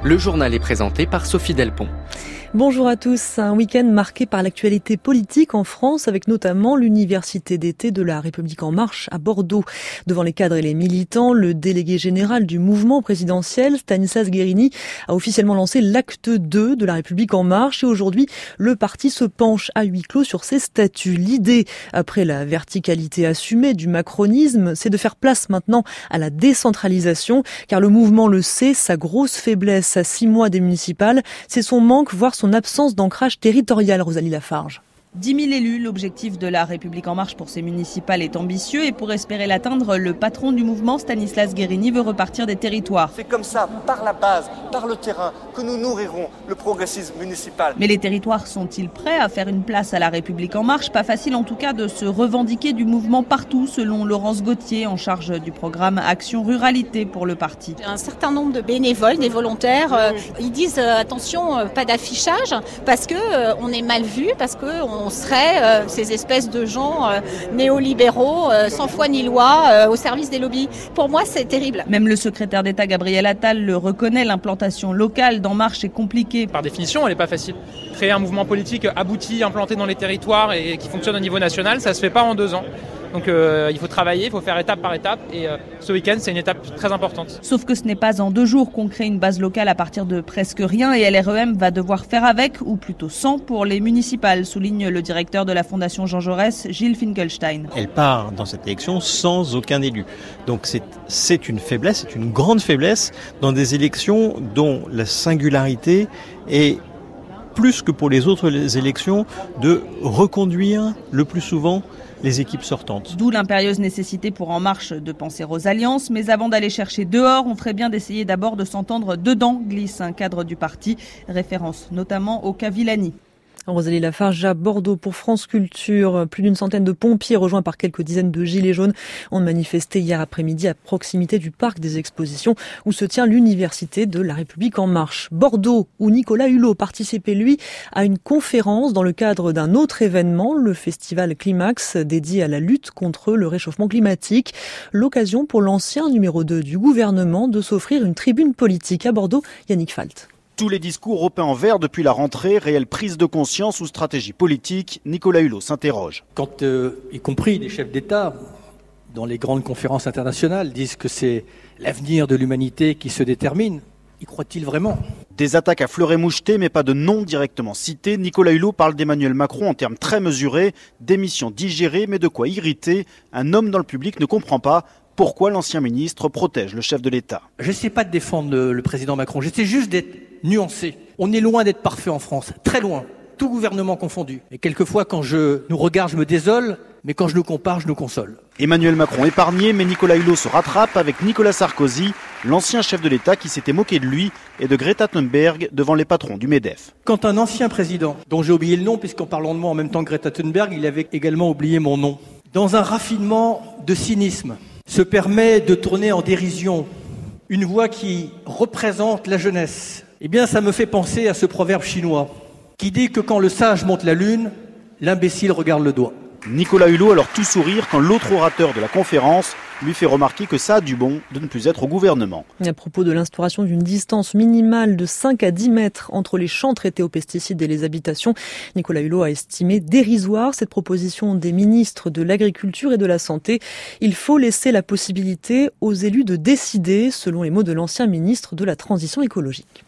Le journal est présenté par Sophie Delpont. Bonjour à tous. Un week-end marqué par l'actualité politique en France, avec notamment l'université d'été de La République En Marche à Bordeaux. Devant les cadres et les militants, le délégué général du mouvement présidentiel, Stanislas Guerini, a officiellement lancé l'acte 2 de La République En Marche. Et aujourd'hui, le parti se penche à huis clos sur ses statuts. L'idée, après la verticalité assumée du macronisme, c'est de faire place maintenant à la décentralisation. Car le mouvement le sait, sa grosse faiblesse à 6 mois des municipales, c'est son manque, voire son absence d'ancrage territorial, Rosalie Lafarge. 10 000 élus, l'objectif de La République En Marche pour ces municipales est ambitieux et pour espérer l'atteindre, le patron du mouvement, Stanislas Guerini, veut repartir des territoires. C'est comme ça, par la base, par le terrain, que nous nourrirons le progressisme municipal. Mais les territoires sont-ils prêts à faire une place à La République En Marche ? Pas facile en tout cas de se revendiquer du mouvement partout, selon Laurence Gauthier, en charge du programme Action Ruralité pour le parti. Un certain nombre de bénévoles, des volontaires, ils disent attention, pas d'affichage, parce que on est mal vu, parce que on serait ces espèces de gens néolibéraux, sans foi ni loi, au service des lobbies. Pour moi, c'est terrible. Même le secrétaire d'État Gabriel Attal le reconnaît, l'implantation locale d'En Marche est compliquée. Par définition, elle n'est pas facile. Créer un mouvement politique abouti, implanté dans les territoires et qui fonctionne au niveau national, ça ne se fait pas en 2 ans. Donc il faut travailler, il faut faire étape par étape et ce week-end c'est une étape très importante. Sauf que ce n'est pas en 2 jours qu'on crée une base locale à partir de presque rien et LREM va devoir faire avec, ou plutôt sans, pour les municipales, souligne le directeur de la Fondation Jean Jaurès, Gilles Finkelstein. Elle part dans cette élection sans aucun élu. Donc c'est une faiblesse, c'est une grande faiblesse dans des élections dont la singularité est plus que pour les autres élections de reconduire le plus souvent les équipes sortantes. D'où l'impérieuse nécessité pour En Marche de penser aux alliances. Mais avant d'aller chercher dehors, on ferait bien d'essayer d'abord de s'entendre dedans, glisse un cadre du parti, référence notamment au cas Villani. Rosalie Lafarge à Bordeaux pour France Culture. Plus d'une centaine de pompiers rejoints par quelques dizaines de gilets jaunes ont manifesté hier après-midi à proximité du parc des expositions où se tient l'université de La République En Marche. Bordeaux, où Nicolas Hulot participait lui à une conférence dans le cadre d'un autre événement, le festival Climax, dédié à la lutte contre le réchauffement climatique. L'occasion pour l'ancien numéro 2 du gouvernement de s'offrir une tribune politique à Bordeaux. Yannick Falt. Tous les discours repeints en vert depuis la rentrée, réelle prise de conscience ou stratégie politique, Nicolas Hulot s'interroge. Quand, y compris les chefs d'État, dans les grandes conférences internationales, disent que c'est l'avenir de l'humanité qui se détermine, y croient-ils vraiment ? Des attaques à fleuret moucheté, mais pas de nom directement cité. Nicolas Hulot parle d'Emmanuel Macron en termes très mesurés, d'émissions digérées, mais de quoi irriter. Un homme dans le public ne comprend pas pourquoi l'ancien ministre protège le chef de l'État. Je n'essaie pas de défendre le président Macron, j'essaie juste d'être nuancé. On est loin d'être parfait en France, très loin, tout gouvernement confondu. Et quelquefois, quand je nous regarde, je me désole, mais quand je nous compare, je nous console. Emmanuel Macron épargné, mais Nicolas Hulot se rattrape avec Nicolas Sarkozy, l'ancien chef de l'État qui s'était moqué de lui et de Greta Thunberg devant les patrons du MEDEF. Quand un ancien président, dont j'ai oublié le nom, puisqu'en parlant de moi en même temps que Greta Thunberg, il avait également oublié mon nom, dans un raffinement de cynisme, se permet de tourner en dérision une voix qui représente la jeunesse, eh bien ça me fait penser à ce proverbe chinois qui dit que quand le sage monte la lune, l'imbécile regarde le doigt. Nicolas Hulot alors tout sourire quand l'autre orateur de la conférence lui fait remarquer que ça a du bon de ne plus être au gouvernement. À propos de l'instauration d'une distance minimale de 5 à 10 mètres entre les champs traités aux pesticides et les habitations, Nicolas Hulot a estimé dérisoire cette proposition des ministres de l'Agriculture et de la Santé. Il faut laisser la possibilité aux élus de décider, selon les mots de l'ancien ministre de la Transition écologique.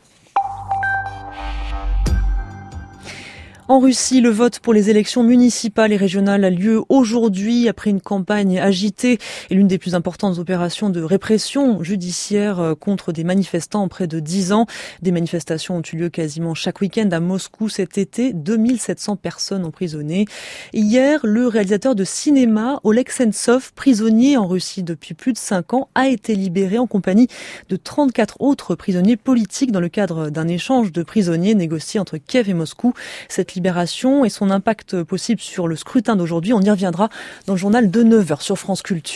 En Russie, le vote pour les élections municipales et régionales a lieu aujourd'hui après une campagne agitée et l'une des plus importantes opérations de répression judiciaire contre des manifestants en près de 10 ans. Des manifestations ont eu lieu quasiment chaque week-end à Moscou cet été. 2700 personnes emprisonnées. Hier, le réalisateur de cinéma Oleg Sentsov, prisonnier en Russie depuis plus de 5 ans, a été libéré en compagnie de 34 autres prisonniers politiques dans le cadre d'un échange de prisonniers négocié entre Kiev et Moscou. Cette libération et son impact possible sur le scrutin d'aujourd'hui, on y reviendra dans le journal de 9h sur France Culture.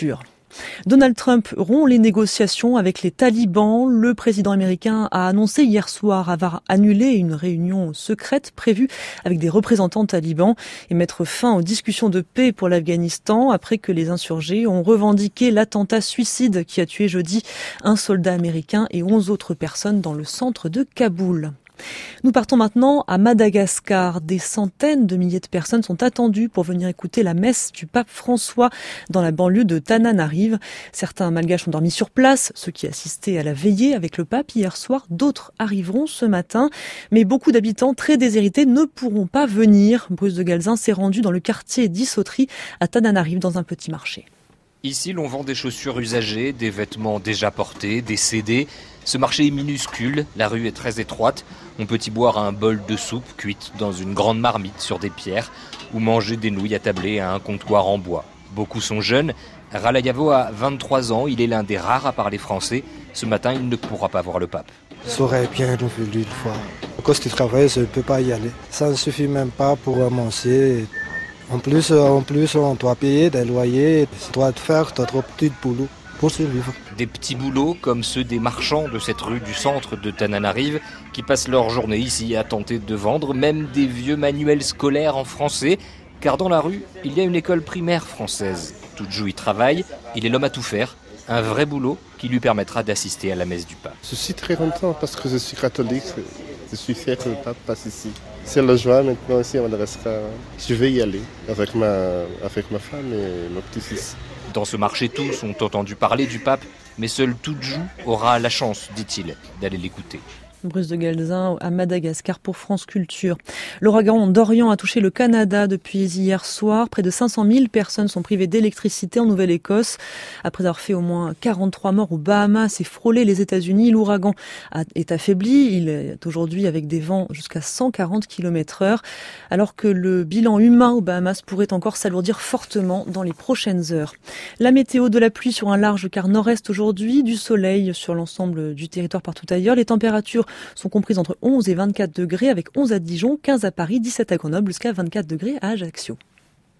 Donald Trump rompt les négociations avec les talibans. Le président américain a annoncé hier soir avoir annulé une réunion secrète prévue avec des représentants talibans et mettre fin aux discussions de paix pour l'Afghanistan après que les insurgés ont revendiqué l'attentat suicide qui a tué jeudi un soldat américain et 11 autres personnes dans le centre de Kaboul. Nous partons maintenant à Madagascar. Des centaines de milliers de personnes sont attendues pour venir écouter la messe du pape François dans la banlieue de Tananarive. Certains malgaches ont dormi sur place, ceux qui assistaient à la veillée avec le pape hier soir. D'autres arriveront ce matin. Mais beaucoup d'habitants très déshérités ne pourront pas venir. Bruce de Galzin s'est rendu dans le quartier d'Issotri à Tananarive dans un petit marché. Ici, l'on vend des chaussures usagées, des vêtements déjà portés, des CD. Ce marché est minuscule, la rue est très étroite. On peut y boire un bol de soupe cuite dans une grande marmite sur des pierres ou manger des nouilles attablées à un comptoir en bois. Beaucoup sont jeunes. Ralayavo a 23 ans, il est l'un des rares à parler français. Ce matin, il ne pourra pas voir le pape. J'aurais bien voulu une fois. À cause du travail, je ne peux pas y aller. Ça ne suffit même pas pour manger. En plus, on doit payer des loyers, on doit faire d'autres petits boulots pour survivre. Des petits boulots comme ceux des marchands de cette rue du centre de Tananarive qui passent leur journée ici à tenter de vendre même des vieux manuels scolaires en français, car dans la rue, il y a une école primaire française. Tudjou y travaille, il est l'homme à tout faire, un vrai boulot qui lui permettra d'assister à la messe du pape. Je suis très content parce que je suis catholique, je suis fier que le pape passe ici. C'est la joie maintenant ici, je vais y aller avec ma femme et mon petit-fils. Dans ce marché, tous ont entendu parler du pape, mais seul Tudjou aura la chance, dit-il, d'aller l'écouter. Bruce de Galzin à Madagascar pour France Culture. L'ouragan Dorian a touché le Canada depuis hier soir. Près de 500 000 personnes sont privées d'électricité en Nouvelle-Écosse. Après avoir fait au moins 43 morts aux Bahamas et frôlé les États-Unis, l'ouragan est affaibli. Il est aujourd'hui avec des vents jusqu'à 140 km/h, alors que le bilan humain aux Bahamas pourrait encore s'alourdir fortement dans les prochaines heures. La météo: de la pluie sur un large quart nord-est aujourd'hui, du soleil sur l'ensemble du territoire partout ailleurs. Les températures sont comprises entre 11 et 24 degrés, avec 11 à Dijon, 15 à Paris, 17 à Grenoble, jusqu'à 24 degrés à Ajaccio.